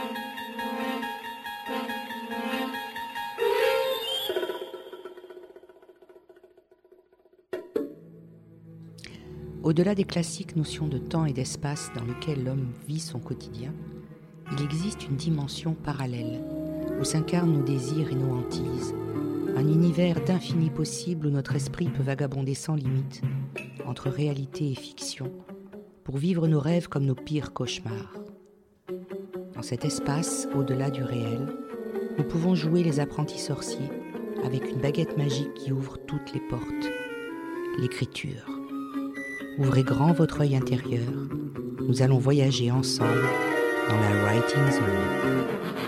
Au-delà des classiques notions de temps et d'espace dans lesquelles l'homme vit son quotidien, il existe une dimension parallèle où s'incarnent nos désirs et nos hantises, un univers d'infini possible où notre esprit peut vagabonder sans limite entre réalité et fiction pour vivre nos rêves comme nos pires cauchemars. Dans cet espace, au-delà du réel, nous pouvons jouer les apprentis sorciers avec une baguette magique qui ouvre toutes les portes, l'écriture. Ouvrez grand votre œil intérieur, nous allons voyager ensemble dans la Writing Zone.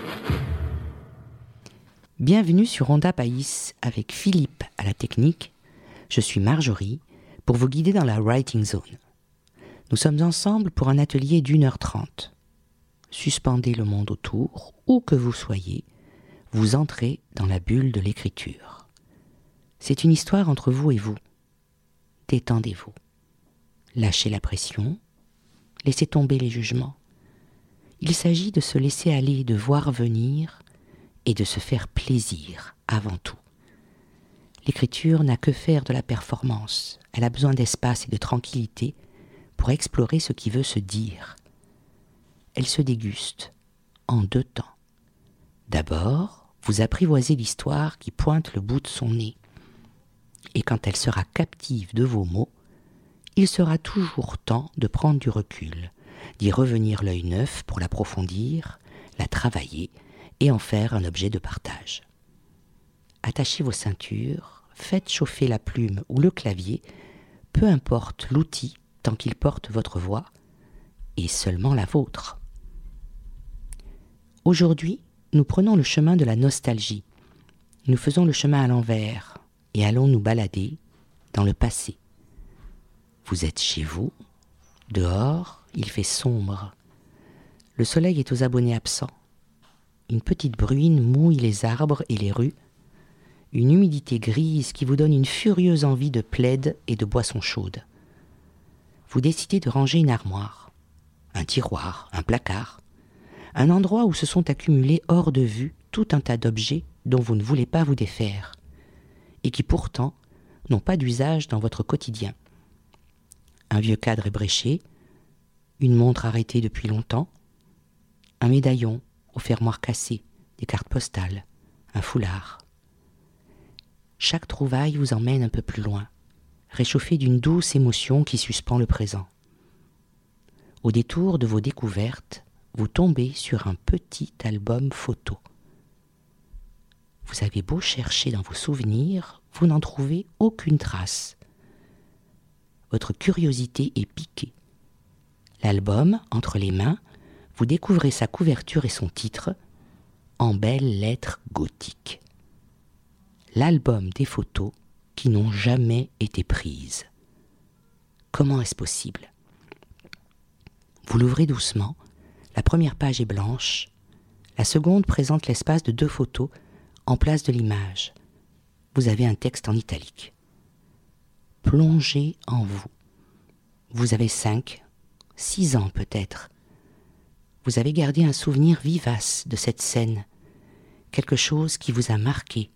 Bienvenue sur Onda País avec Philippe à la technique. Je suis Marjorie pour vous guider dans la Writing Zone. Nous sommes ensemble pour un atelier d'1h30. Suspendez le monde autour, où que vous soyez, vous entrez dans la bulle de l'écriture. C'est une histoire entre vous et vous. Détendez-vous. Lâchez la pression, laissez tomber les jugements. Il s'agit de se laisser aller, de voir venir et de se faire plaisir avant tout. L'écriture n'a que faire de la performance. Elle a besoin d'espace et de tranquillité pour explorer ce qui veut se dire. Elle se déguste en 2 temps. D'abord, vous apprivoisez l'histoire qui pointe le bout de son nez. Et quand elle sera captive de vos mots, il sera toujours temps de prendre du recul, d'y revenir l'œil neuf pour l'approfondir, la travailler et en faire un objet de partage. Attachez vos ceintures, faites chauffer la plume ou le clavier, peu importe l'outil tant qu'il porte votre voix, et seulement la vôtre. Aujourd'hui, nous prenons le chemin de la nostalgie. Nous faisons le chemin à l'envers et allons nous balader dans le passé. Vous êtes chez vous, dehors, il fait sombre. Le soleil est aux abonnés absents. Une petite bruine mouille les arbres et les rues. Une humidité grise qui vous donne une furieuse envie de plaid et de boissons chaudes. Vous décidez de ranger une armoire, un tiroir, un placard, un endroit où se sont accumulés hors de vue tout un tas d'objets dont vous ne voulez pas vous défaire et qui pourtant n'ont pas d'usage dans votre quotidien. Un vieux cadre ébréché, une montre arrêtée depuis longtemps, un médaillon au fermoir cassé, des cartes postales, un foulard. Chaque trouvaille vous emmène un peu plus loin, réchauffé d'une douce émotion qui suspend le présent. Au détour de vos découvertes, vous tombez sur un petit album photo. Vous avez beau chercher dans vos souvenirs, vous n'en trouvez aucune trace. Votre curiosité est piquée. L'album, entre les mains, vous découvrez sa couverture et son titre, en belles lettres gothiques. L'album des photos qui n'ont jamais été prises. Comment est-ce possible ? Vous l'ouvrez doucement, la première page est blanche, la seconde présente l'espace de 2 photos en place de l'image. Vous avez un texte en italique. Plongez en vous. Vous avez 5, 6 ans peut-être. Vous avez gardé un souvenir vivace de cette scène, quelque chose qui vous a marqué.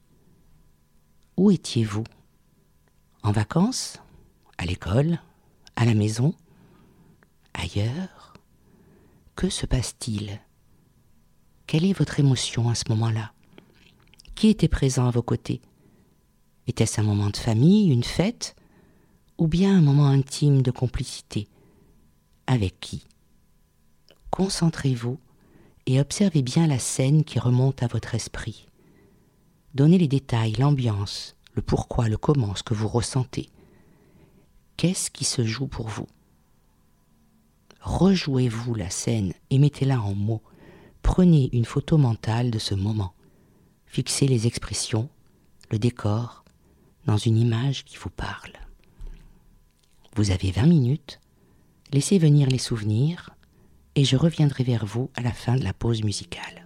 Où étiez-vous ? En vacances ? À l'école ? À la maison ? Ailleurs ? Que se passe-t-il ? Quelle est votre émotion à ce moment-là ? Qui était présent à vos côtés ? Était-ce un moment de famille, une fête ? Ou bien un moment intime de complicité ? Avec qui ? Concentrez-vous et observez bien la scène qui remonte à votre esprit. Donnez les détails, l'ambiance, le pourquoi, le comment, ce que vous ressentez. Qu'est-ce qui se joue pour vous ? Rejouez-vous la scène et mettez-la en mots. Prenez une photo mentale de ce moment. Fixez les expressions, le décor, dans une image qui vous parle. Vous avez 20 minutes, laissez venir les souvenirs et je reviendrai vers vous à la fin de la pause musicale.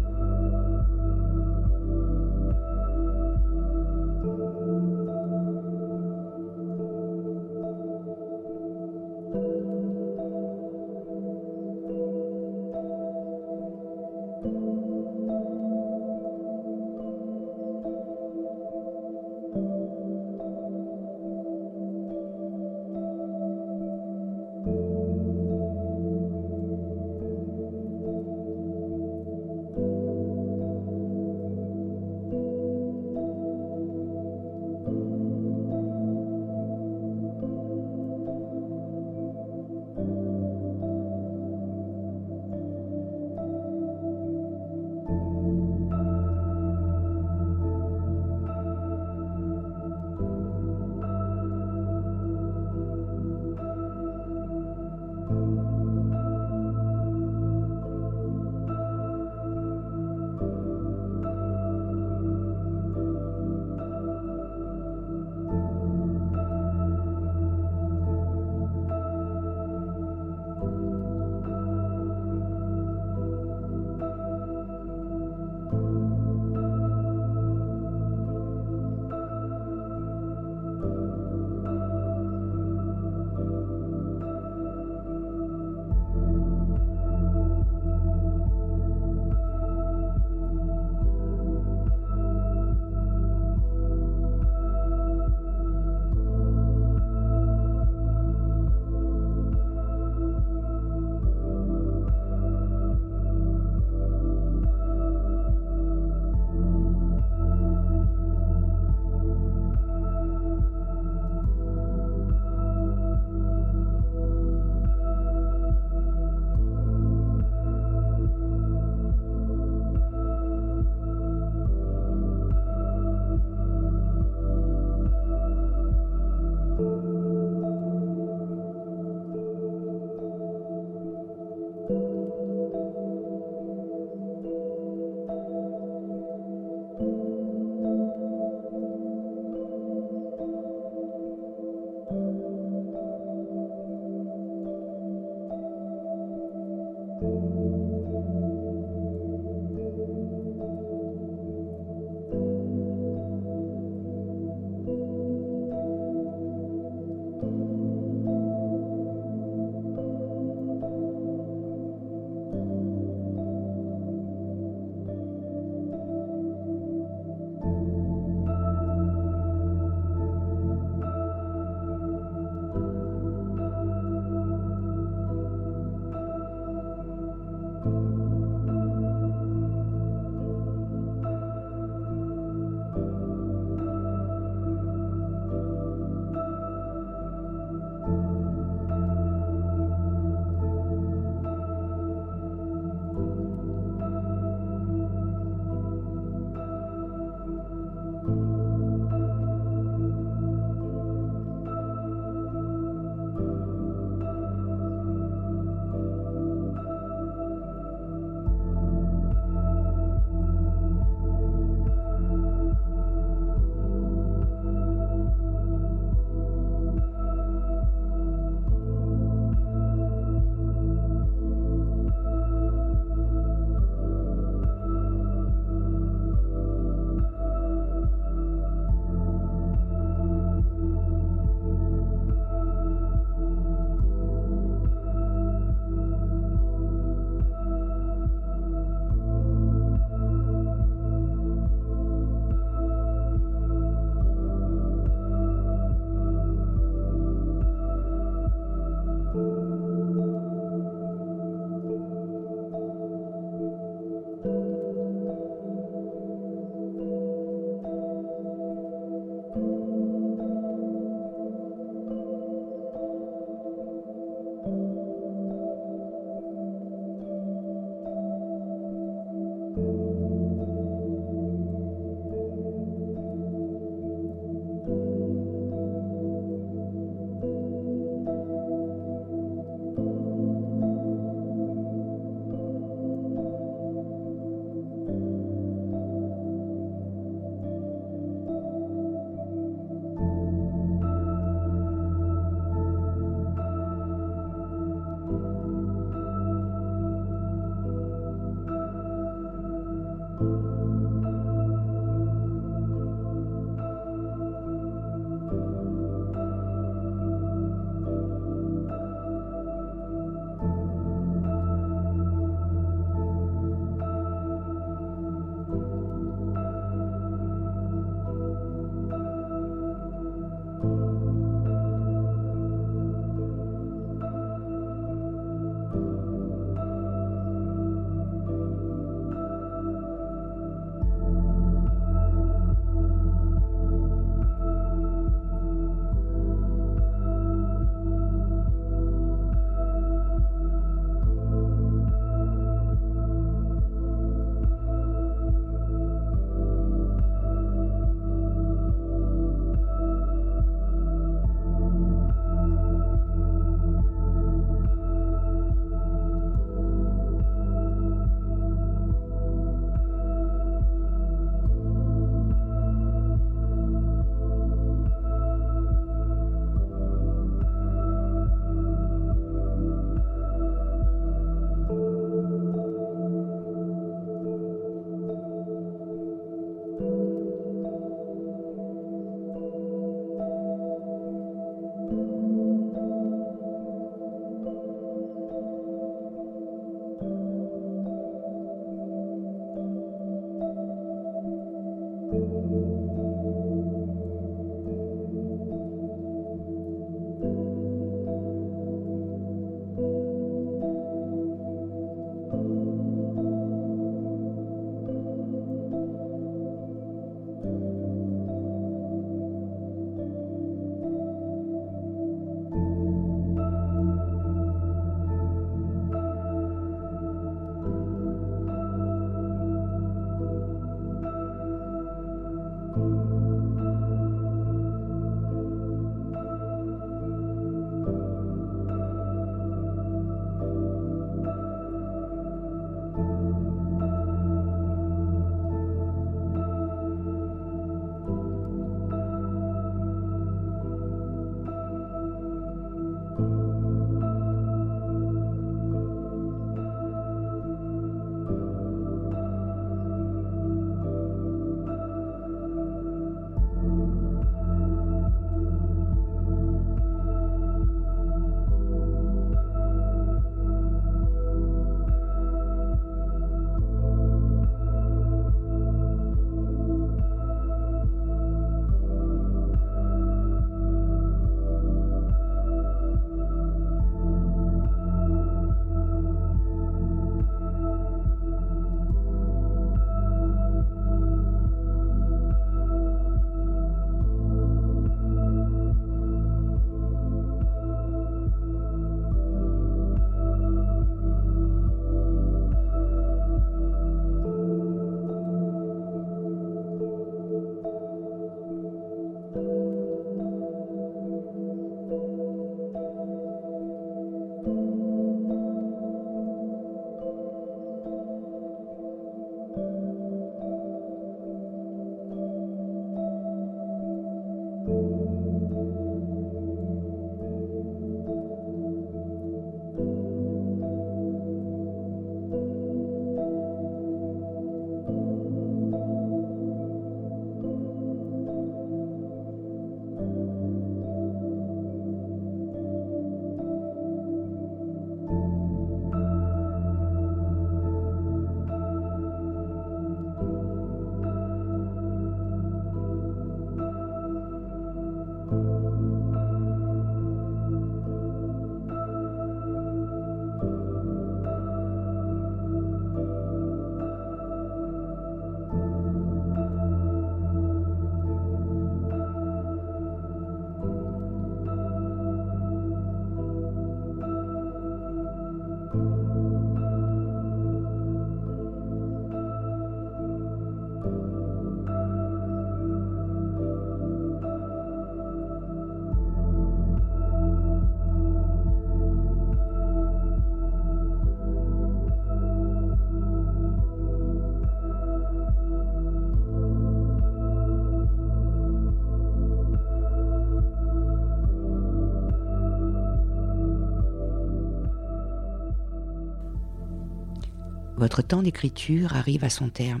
votre temps d'écriture arrive à son terme.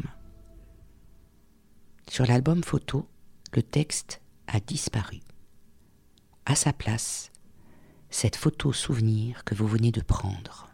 Sur l'album photo, le texte a disparu. À sa place, cette photo souvenir que vous venez de prendre.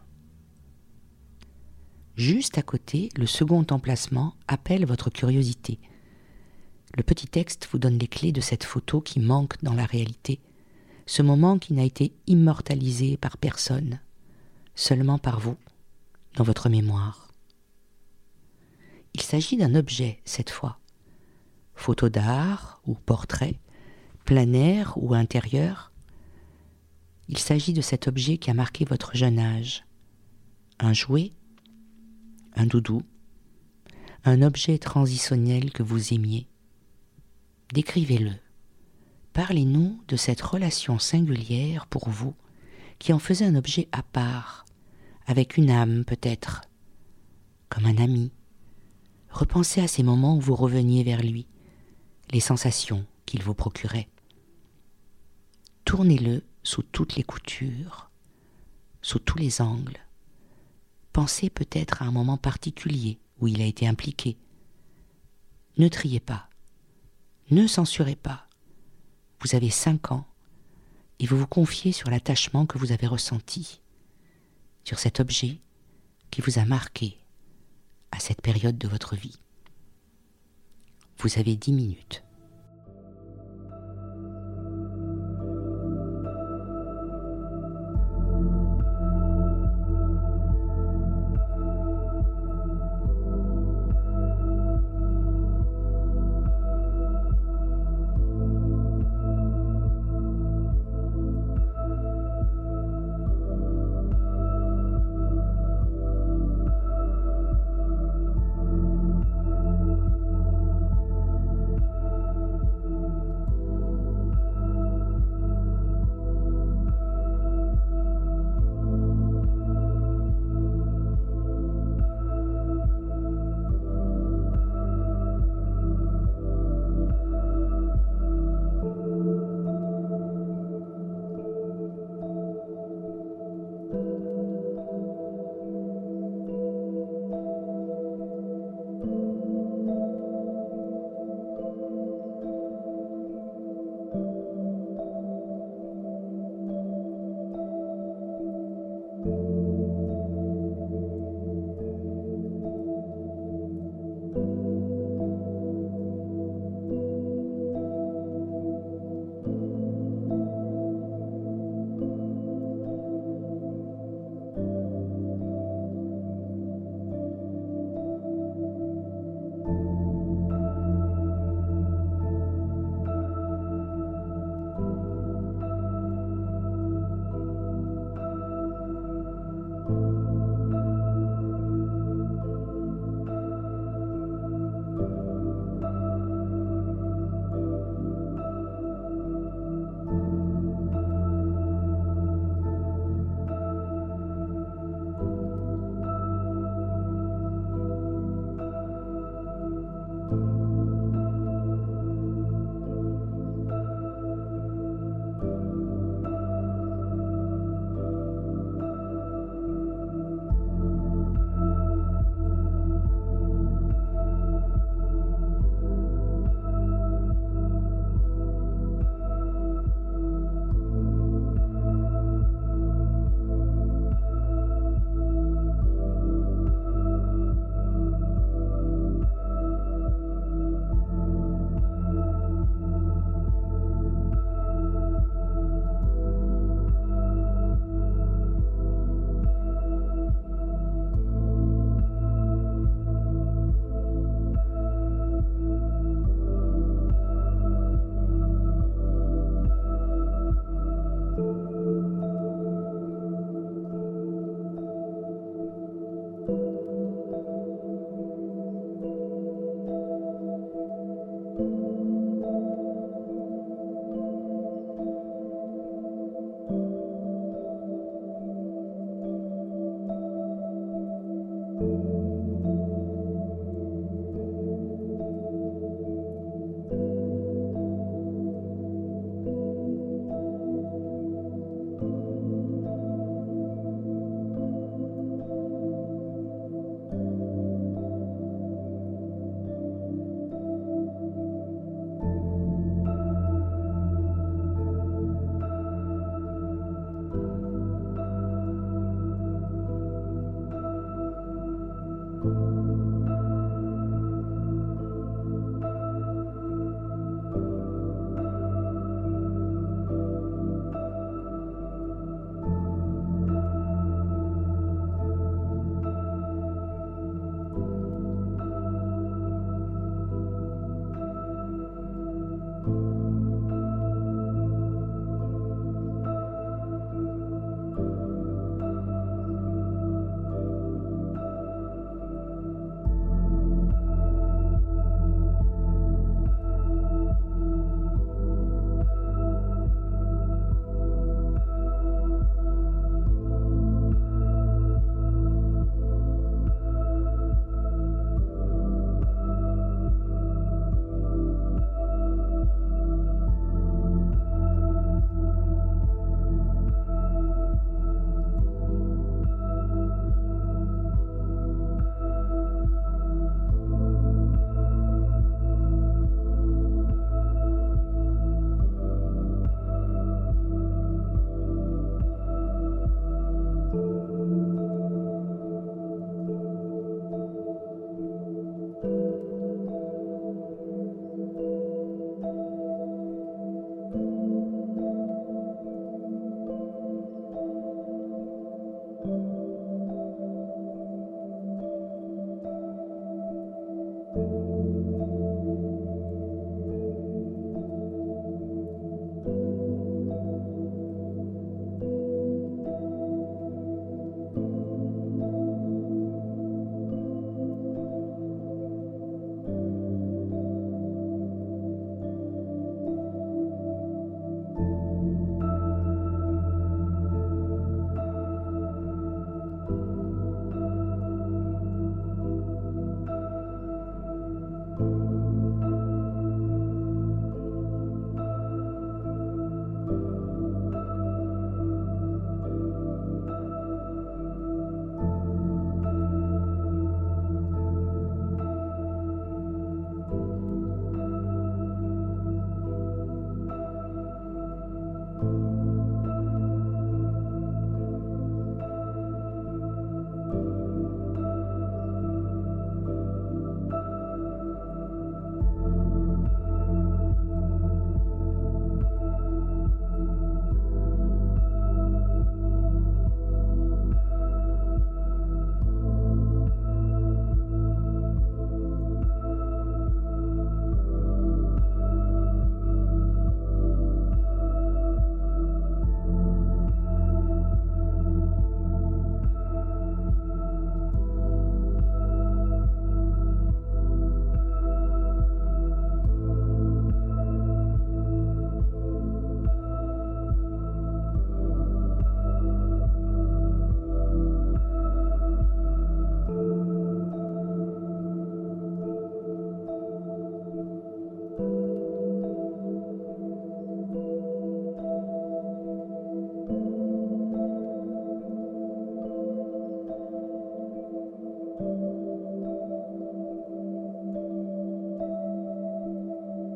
Juste à côté, le second emplacement appelle votre curiosité. Le petit texte vous donne les clés de cette photo qui manque dans la réalité, ce moment qui n'a été immortalisé par personne, seulement par vous, dans votre mémoire. Il s'agit d'un objet cette fois, photo d'art ou portrait, plein air ou intérieur. Il s'agit de cet objet qui a marqué votre jeune âge, un jouet, un doudou, un objet transitionnel que vous aimiez. Décrivez-le. Parlez-nous de cette relation singulière pour vous qui en faisait un objet à part, avec une âme peut-être, comme un ami. Repensez à ces moments où vous reveniez vers lui, les sensations qu'il vous procurait. Tournez-le sous toutes les coutures, sous tous les angles. Pensez peut-être à un moment particulier où il a été impliqué. Ne triez pas, ne censurez pas. Vous avez 5 ans et vous vous confiez sur l'attachement que vous avez ressenti, sur cet objet qui vous a marqué à cette période de votre vie. Vous avez 10 minutes.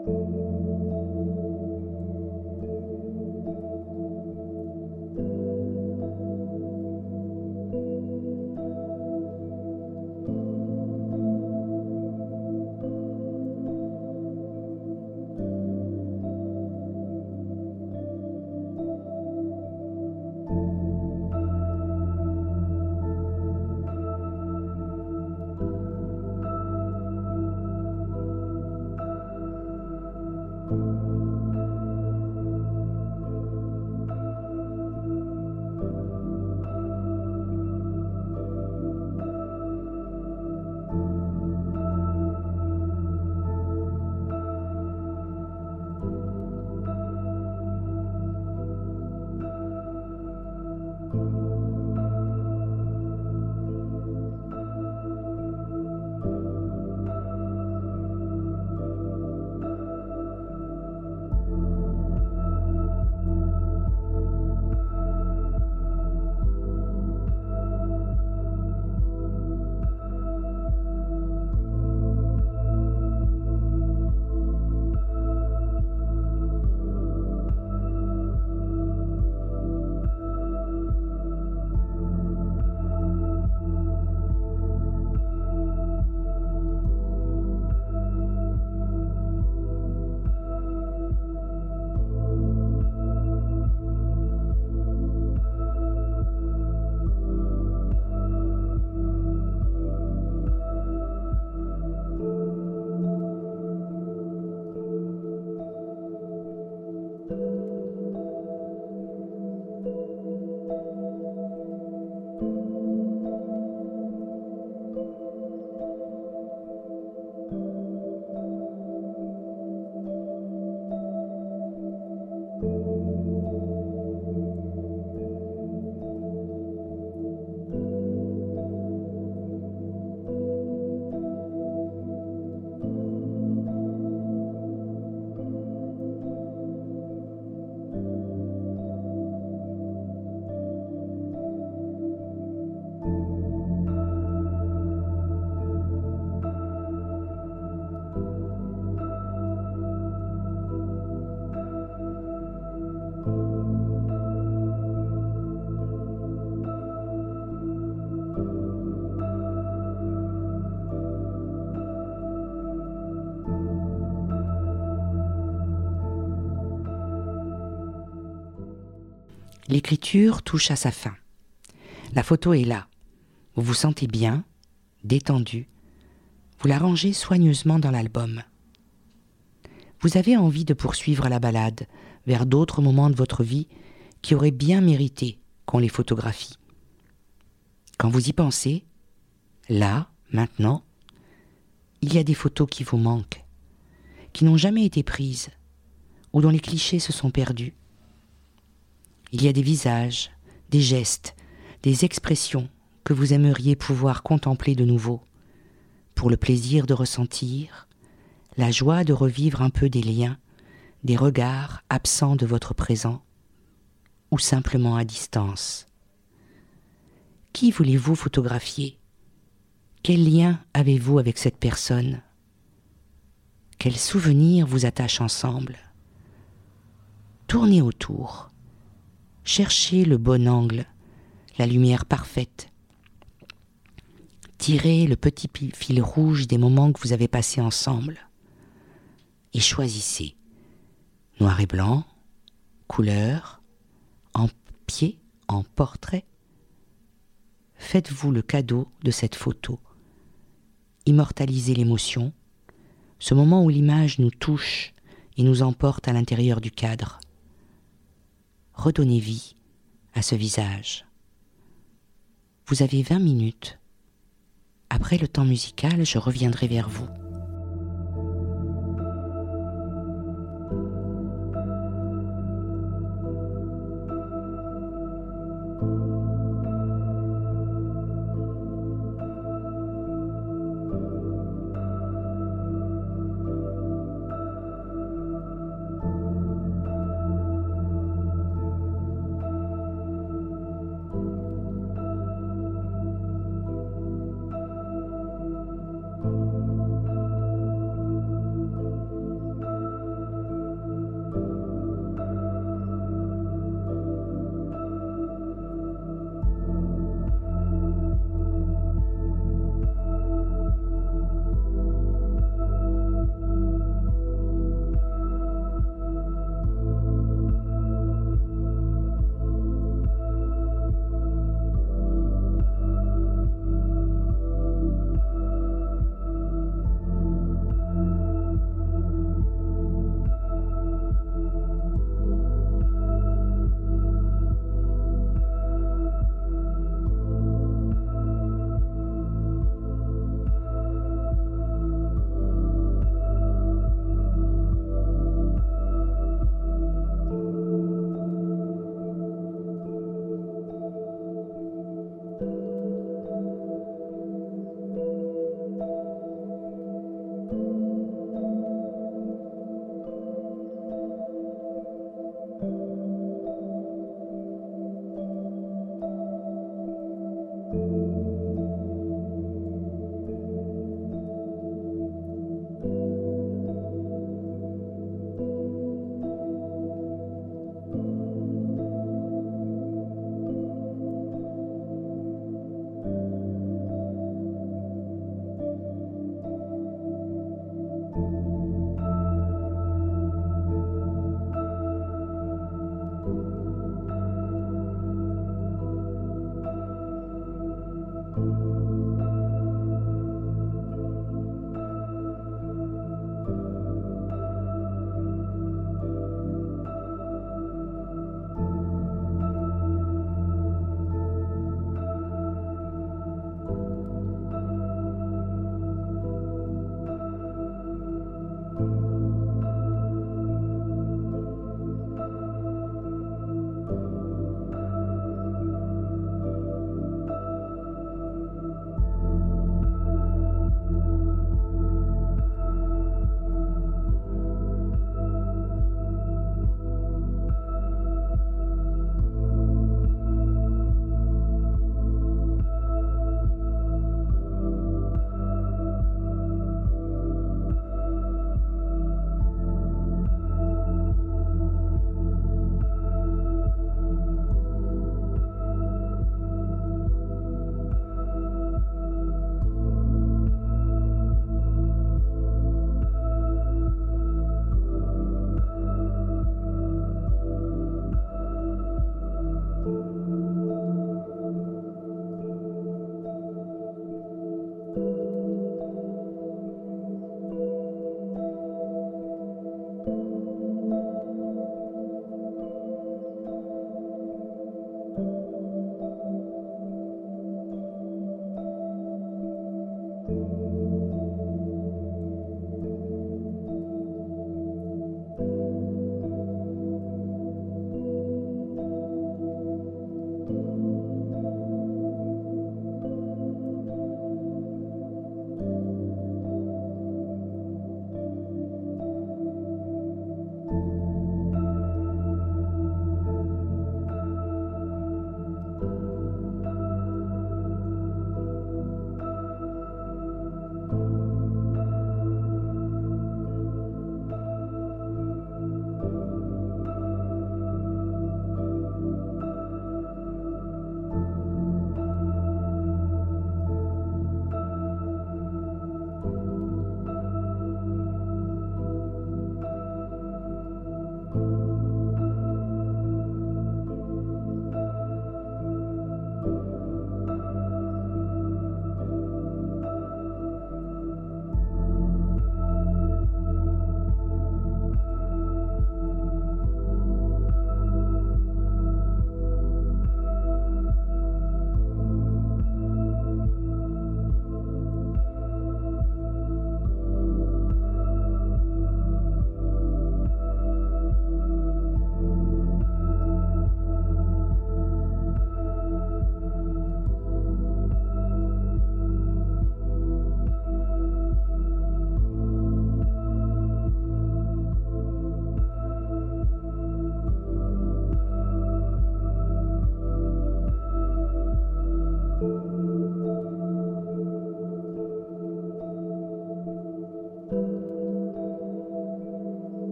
L'écriture touche à sa fin. La photo est là. Vous vous sentez bien, détendu. Vous la rangez soigneusement dans l'album. Vous avez envie de poursuivre la balade vers d'autres moments de votre vie qui auraient bien mérité qu'on les photographie. Quand vous y pensez, là, maintenant, il y a des photos qui vous manquent, qui n'ont jamais été prises ou dont les clichés se sont perdus. Il y a des visages, des gestes, des expressions que vous aimeriez pouvoir contempler de nouveau, pour le plaisir de ressentir, la joie de revivre un peu des liens, des regards absents de votre présent, ou simplement à distance. Qui voulez-vous photographier ? Quel lien avez-vous avec cette personne ? Quels souvenirs vous attachent ensemble ? Tournez autour. Cherchez le bon angle, la lumière parfaite. Tirez le petit fil rouge des moments que vous avez passés ensemble. Et choisissez. Noir et blanc, couleur, en pied, en portrait. Faites-vous le cadeau de cette photo. Immortalisez l'émotion, ce moment où l'image nous touche et nous emporte à l'intérieur du cadre. Redonnez vie à ce visage. Vous avez 20 minutes. Après le temps musical, je reviendrai vers vous.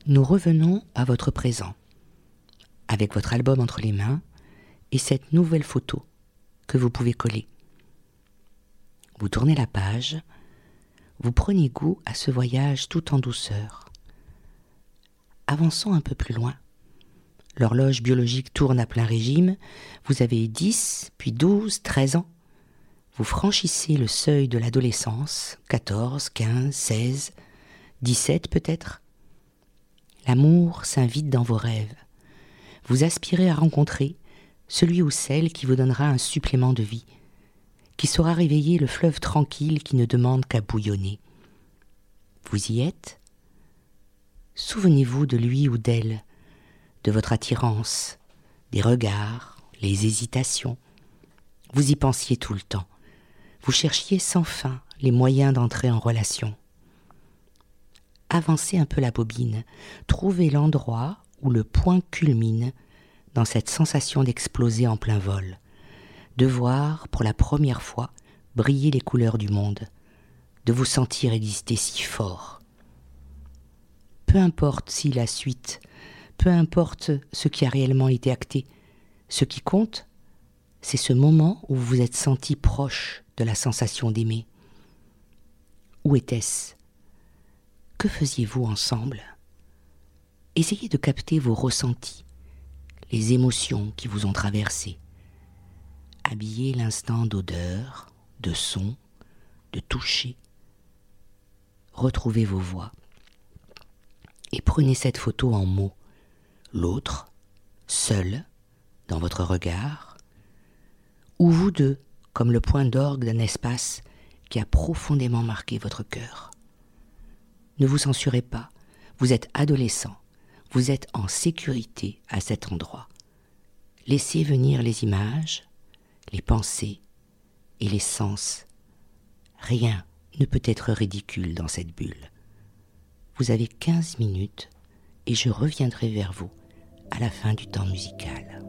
Nous revenons à votre présent, avec votre album entre les mains et cette nouvelle photo que vous pouvez coller. Vous tournez la page, vous prenez goût à ce voyage tout en douceur. Avançons un peu plus loin. L'horloge biologique tourne à plein régime, vous avez 10, puis 12, 13 ans. Vous franchissez le seuil de l'adolescence, 14, 15, 16, 17 peut-être. L'amour s'invite dans vos rêves. Vous aspirez à rencontrer celui ou celle qui vous donnera un supplément de vie, qui saura réveiller le fleuve tranquille qui ne demande qu'à bouillonner. Vous y êtes ? Souvenez-vous de lui ou d'elle, de votre attirance, des regards, les hésitations. Vous y pensiez tout le temps. Vous cherchiez sans fin les moyens d'entrer en relation. Avancez un peu la bobine, trouvez l'endroit où le point culmine dans cette sensation d'exploser en plein vol, de voir pour la première fois briller les couleurs du monde, de vous sentir exister si fort. Peu importe si la suite, peu importe ce qui a réellement été acté, ce qui compte, c'est ce moment où vous vous êtes senti proche de la sensation d'aimer. Où était-ce ? Que faisiez-vous ensemble ? Essayez de capter vos ressentis, les émotions qui vous ont traversé. Habillez l'instant d'odeur, de son, de toucher. Retrouvez vos voix. Et prenez cette photo en mots. L'autre, seul, dans votre regard, ou vous deux, comme le point d'orgue d'un espace qui a profondément marqué votre cœur. Ne vous censurez pas, vous êtes adolescent, vous êtes en sécurité à cet endroit. Laissez venir les images, les pensées et les sens. Rien ne peut être ridicule dans cette bulle. Vous avez 15 minutes et je reviendrai vers vous à la fin du temps musical.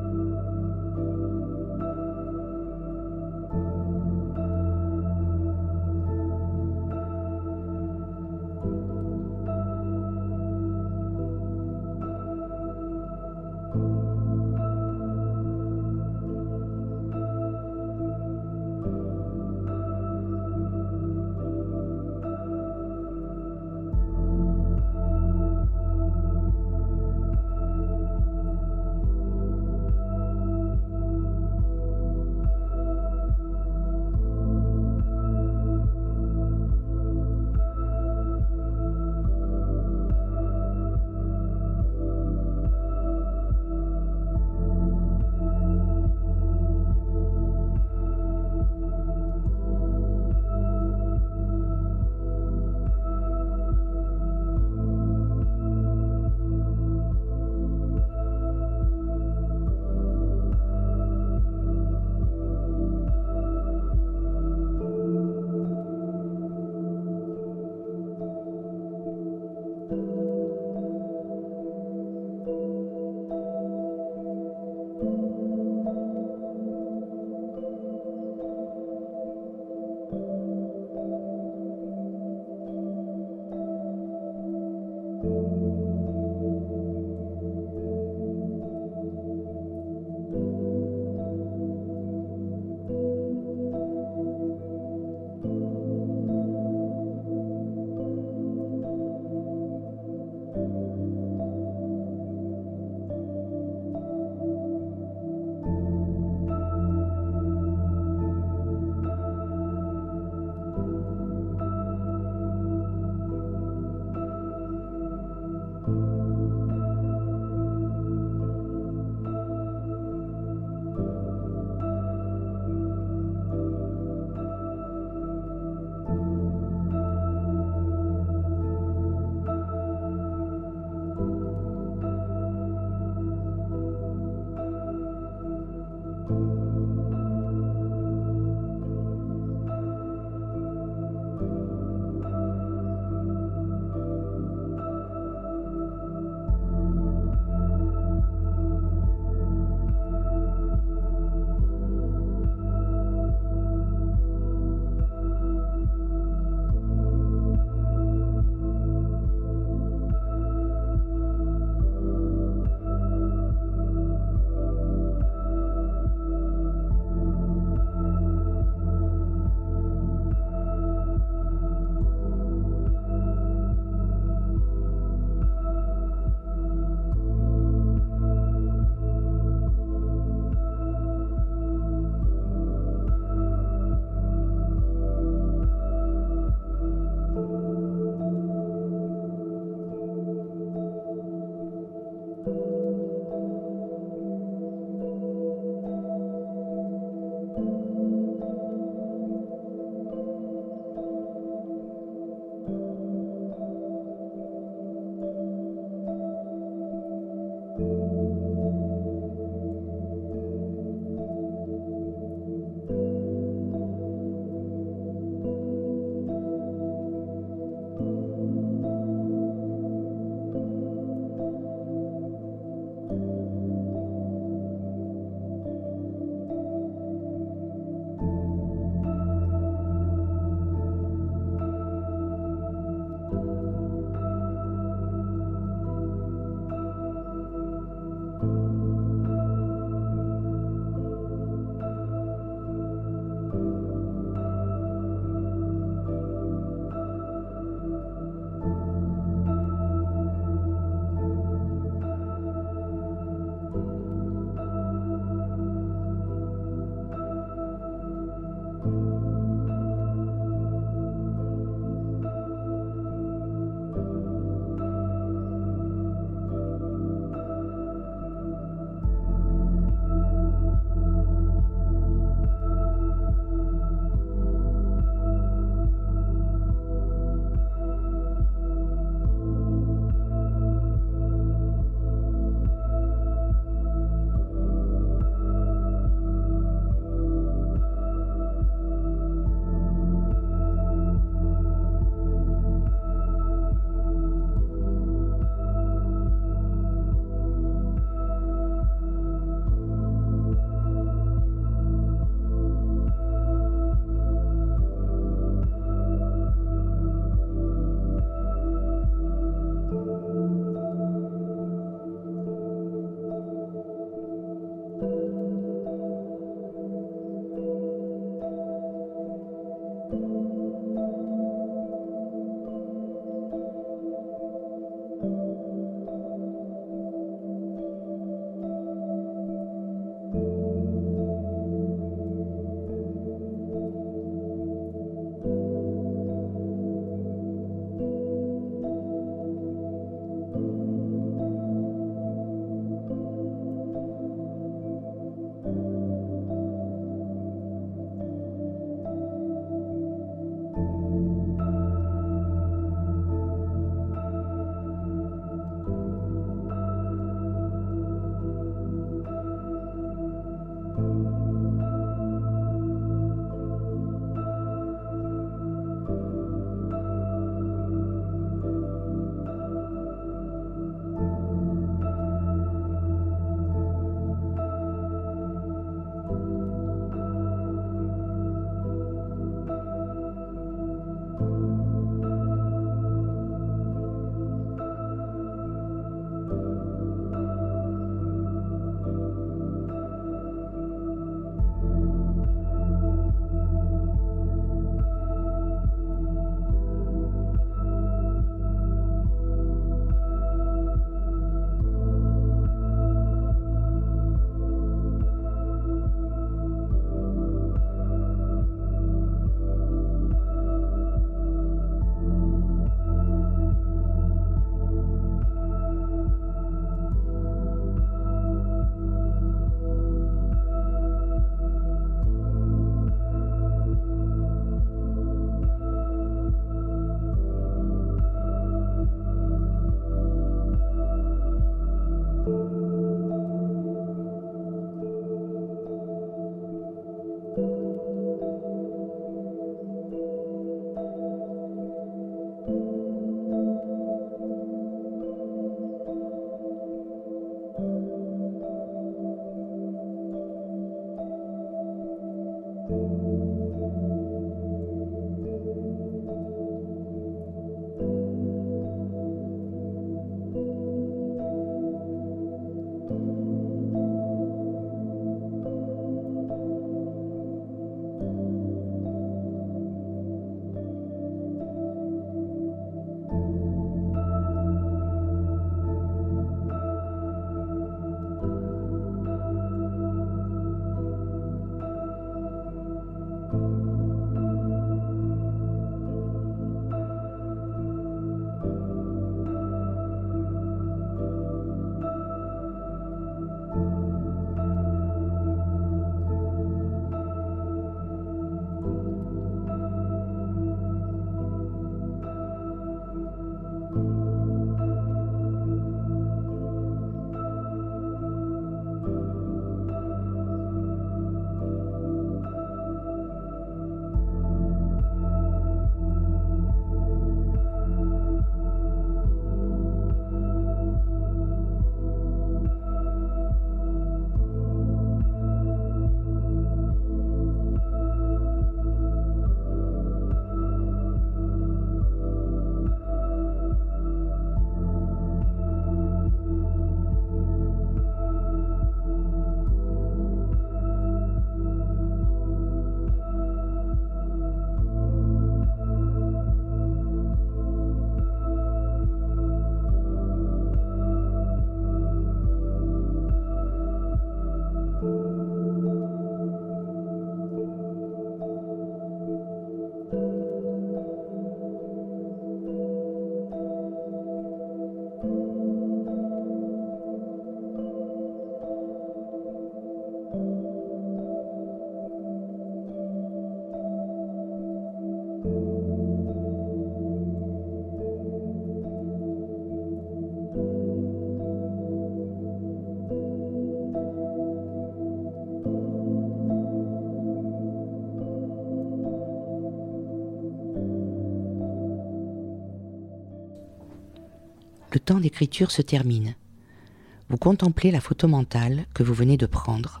Le temps d'écriture se termine. Vous contemplez la photo mentale que vous venez de prendre.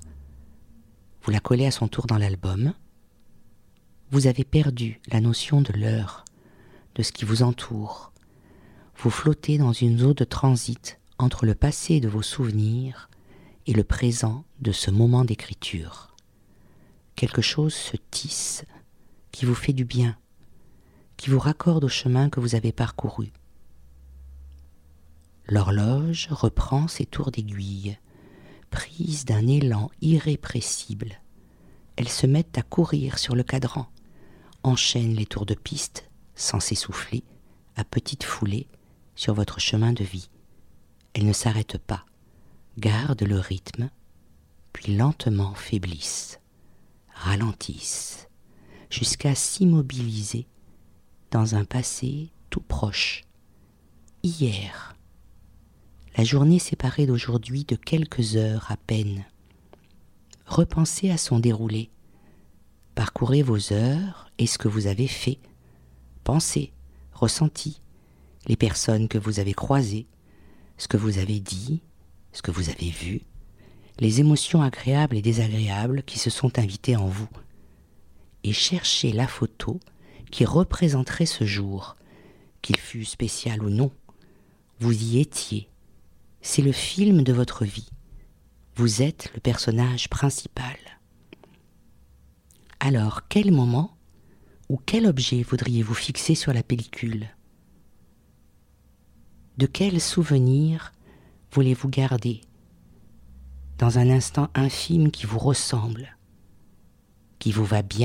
Vous la collez à son tour dans l'album. Vous avez perdu la notion de l'heure, de ce qui vous entoure. Vous flottez dans une eau de transit entre le passé de vos souvenirs et le présent de ce moment d'écriture. Quelque chose se tisse qui vous fait du bien, qui vous raccorde au chemin que vous avez parcouru. L'horloge reprend ses tours d'aiguille, prise d'un élan irrépressible. Elles se mettent à courir sur le cadran, enchaînent les tours de piste, sans s'essouffler, à petite foulée, sur votre chemin de vie. Elles ne s'arrêtent pas, gardent le rythme, puis lentement faiblissent, ralentissent, jusqu'à s'immobiliser dans un passé tout proche. Hier, la journée séparée d'aujourd'hui de quelques heures à peine. Repensez à son déroulé. Parcourez vos heures et ce que vous avez fait. Pensez, ressenti, les personnes que vous avez croisées, ce que vous avez dit, ce que vous avez vu, les émotions agréables et désagréables qui se sont invitées en vous. Et cherchez la photo qui représenterait ce jour, qu'il fût spécial ou non. Vous y étiez. C'est le film de votre vie. Vous êtes le personnage principal. Alors, quel moment ou quel objet voudriez-vous fixer sur la pellicule ? De quel souvenir voulez-vous garder dans un instant infime qui vous ressemble, qui vous va bien ?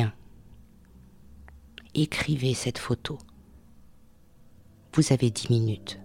Écrivez cette photo. Vous avez 10 minutes.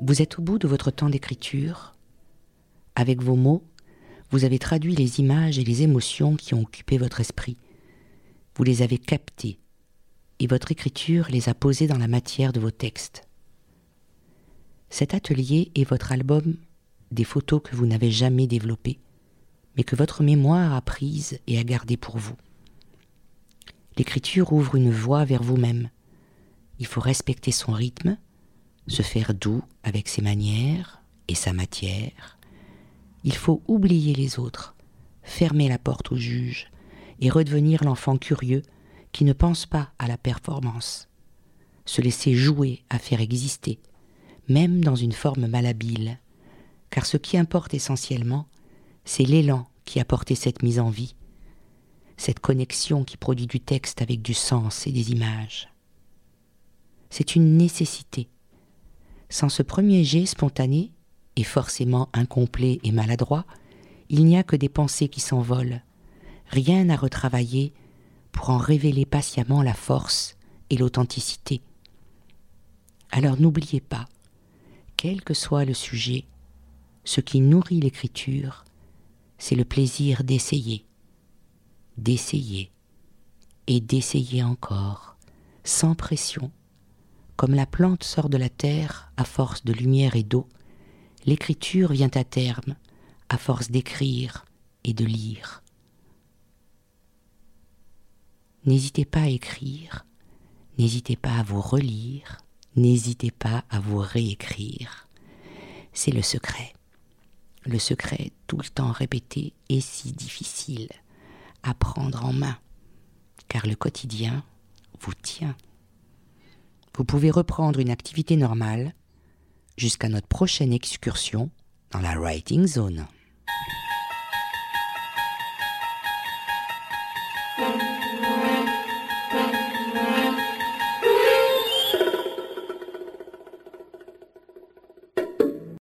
Vous êtes au bout de votre temps d'écriture. Avec vos mots, vous avez traduit les images et les émotions qui ont occupé votre esprit. Vous les avez captées et votre écriture les a posées dans la matière de vos textes. Cet atelier est votre album des photos que vous n'avez jamais développées, mais que votre mémoire a prises et a gardées pour vous. L'écriture ouvre une voie vers vous-même. Il faut respecter son rythme, se faire doux avec ses manières et sa matière. Il faut oublier les autres, fermer la porte au juge et redevenir l'enfant curieux qui ne pense pas à la performance. Se laisser jouer à faire exister, même dans une forme malhabile, car ce qui importe essentiellement, c'est l'élan qui a porté cette mise en vie, cette connexion qui produit du texte avec du sens et des images. C'est une nécessité. Sans ce premier jet spontané, et forcément incomplet et maladroit, il n'y a que des pensées qui s'envolent, rien à retravailler pour en révéler patiemment la force et l'authenticité. Alors n'oubliez pas, quel que soit le sujet, ce qui nourrit l'écriture, c'est le plaisir d'essayer et d'essayer encore, sans pression. Comme la plante sort de la terre à force de lumière et d'eau, l'écriture vient à terme à force d'écrire et de lire. N'hésitez pas à écrire, n'hésitez pas à vous relire, n'hésitez pas à vous réécrire. C'est le secret. Le secret tout le temps répété est si difficile à prendre en main, car le quotidien vous tient. Vous pouvez reprendre une activité normale jusqu'à notre prochaine excursion dans la Writing Zone.